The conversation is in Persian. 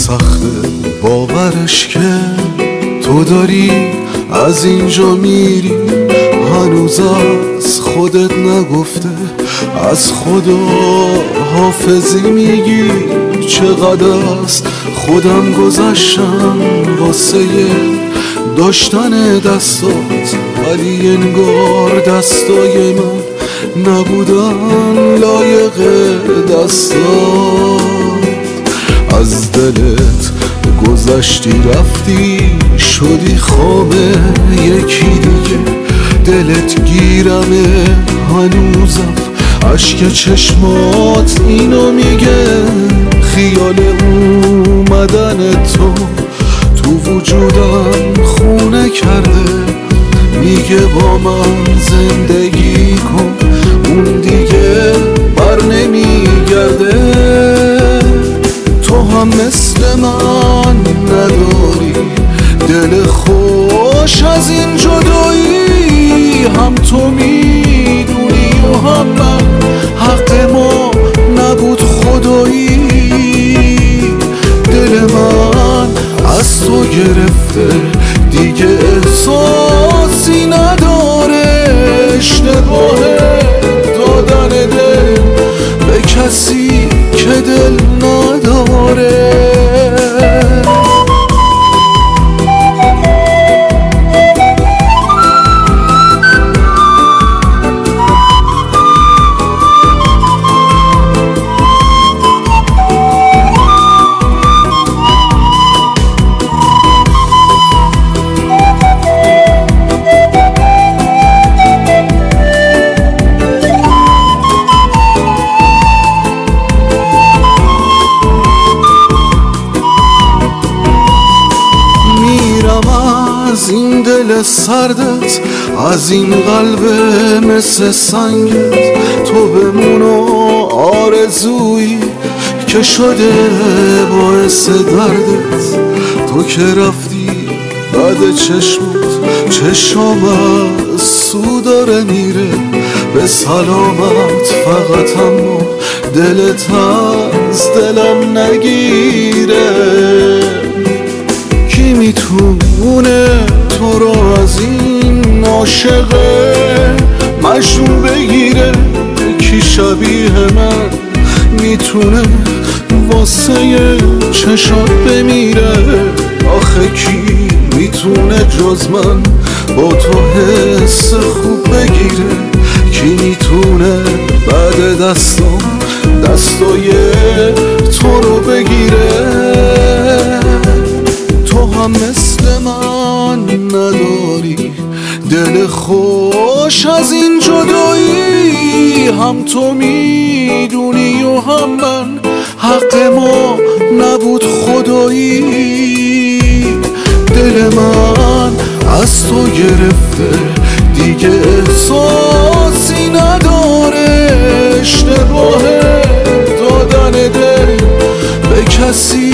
سخته باورش که تو داری از اینجا میری، هنوز از خودت نگفته از خدا حافظی میگی. چقدر از خودم گذشتم واسه داشتن دستات، ولی انگار دستای من نبودن لایق دستات. از دلت گذشتی رفتی شدی خامه یکی دیگه، دلت گیرمه هنوزم اشک چشمات اینو میگه. خیال اومدن تو وجودم خونه کرده، میگه با من زندگی کن اون دیگه بر نمیگرده. تو هم مثل من نداری دل خوش از این جدایی، هم تو میدونی و هم من حق ما نبود خدایی. دل من از تو گرفته دیگه احساسی نداره، اشتباه دادن دل به کسی که دل نداره. از این دل سردت، از این قلب مثل سنگت، تو بمون و آرزویی که شده باعث دردت. تو که رفتی بعد چشمم از سو داره میره به سلامت، فقط اما دلت از دلم نگیره. کی میتونه تو رو از این عاشق مجنون بگیره؟ کی شبیه من میتونه واسه چشات بمیره؟ آخه کی میتونه جز من با تو حس خوب بگیره؟ کی میتونه بعد دستای تو رو بگیره؟ تو هم مثل من نداری دل خوش از این جدایی، هم تو میدونی و هم من حق ما نبود خدایی. دل من از تو گرفته دیگه احساسی نداره، اشتباه دادن دل به کسی